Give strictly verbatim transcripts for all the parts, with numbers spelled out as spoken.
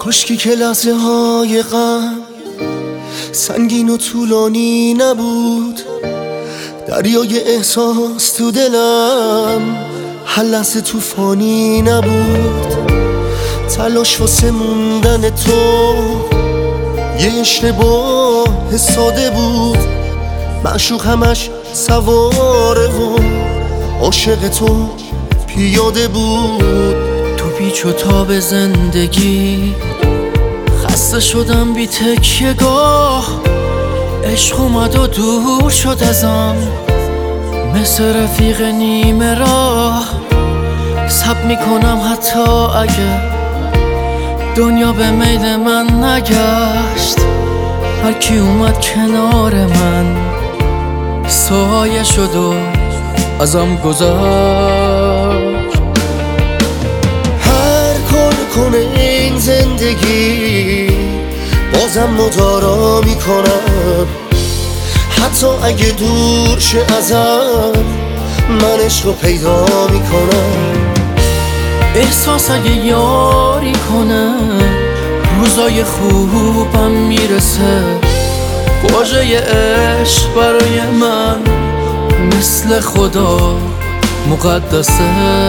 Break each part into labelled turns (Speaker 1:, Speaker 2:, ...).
Speaker 1: کاشکی که لحظه های غم سنگین و طولانی نبود، دریای احساس تو دلم هر لحظه طوفانی نبود. تلاش واسه موندن تو یه اشتباه ساده بود، معشوق همش سواره و عاشق تو پیاده بود.
Speaker 2: تو پیچ و تاب زندگی خسته شدم بی تکیه‌گاه، عشق اومد و دور شد ازم مثل رفیق نیمه راه. صبر میکنم حتی اگه دنیا به میل من نگشت، هر کی اومد کنار من سایه شد و ازم گذشت.
Speaker 1: هر کار کنه این زندگی بازم مدارا میکنم، حتی اگه دور شه ازم من عشق رو پیدا میکنم.
Speaker 2: احساس اگه یاری کنه روزای خوبم میرسه، واژه عشق برای من مثل خدا مقدسه.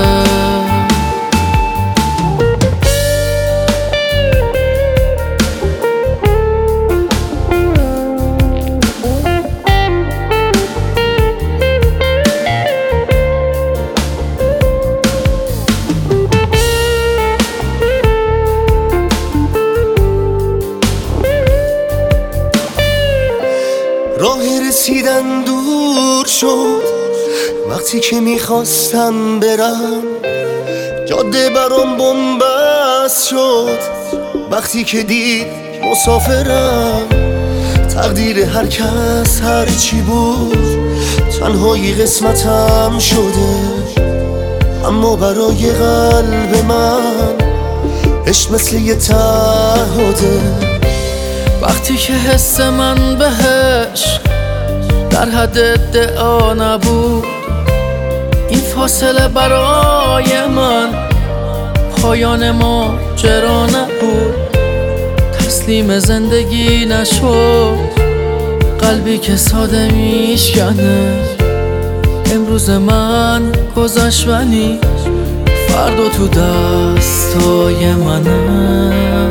Speaker 1: راه رسیدن دور شد وقتی که میخواستم برم، جاده برام بن‌بست شد وقتی که دید مسافرم. تقدیر هر کس هر چی بود تنهایی قسمتم شده، اما برای قلب من عشق مثل یه تعهده.
Speaker 2: وقتی که حس من بهش در حد ادعا نبود، این فاصله برای من پایان ماجرا نبود. تسلیم زندگی نشد قلبی که ساده میشکنه، امروز من گذشت ولی فردا تو دستای منه.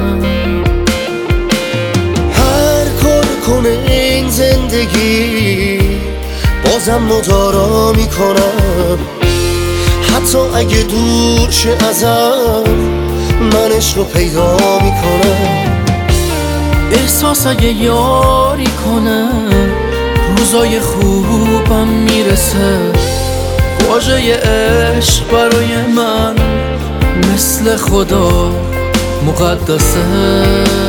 Speaker 1: کنه این زندگی بازم مدارا میکنم، حتی اگه دور شه ازم من عشق رو پیدا میکنم.
Speaker 2: احساس اگه یاری کنه روزای خوبم میرسه، واژه عشق برای من مثل خدا مقدسه.